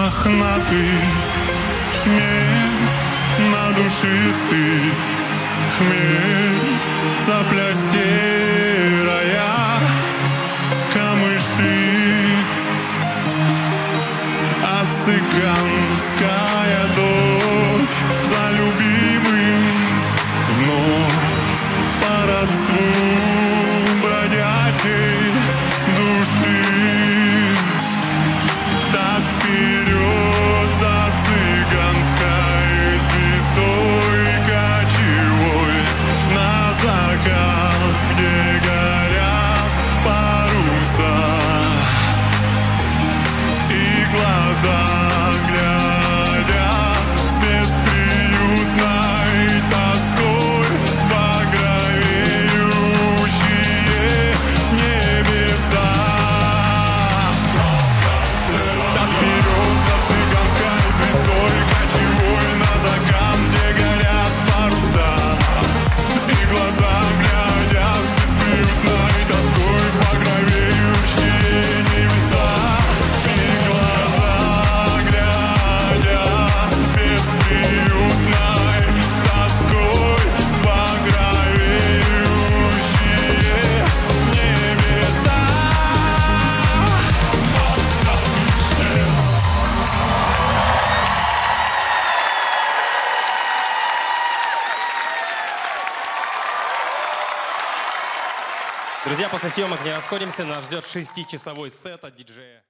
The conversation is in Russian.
мохнатый шмель, надушистый хмель, цапля серая, камыши, а цыганская дочь за любимым в ночь по родству бродячей души. Так вперед за цыганской звездой кочевой на закат, где горят паруса и глаза глядят с бесприютной тоской багровеющие небеса. Так вперед за цыганской звездой кочевой на закат, где горят паруса и глаза глядят с бесприютной тоской багровеющие небеса. И глаза глядят с бесприютной тоской багровеющие небеса. Друзья, после съемок не расходимся. Нас ждет 6-часовой сет от диджея.